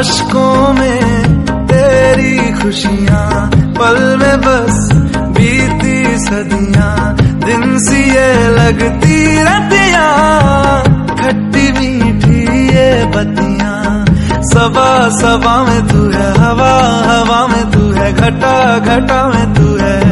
अश्कों में तेरी खुशियां, पल में बस बीती सदियां, दिन सी ये लगती रतियां, खट्टी मीठी ये बतियां। सबा सबा में तू है, हवा हवा में तू है, घटा घटा में तू है,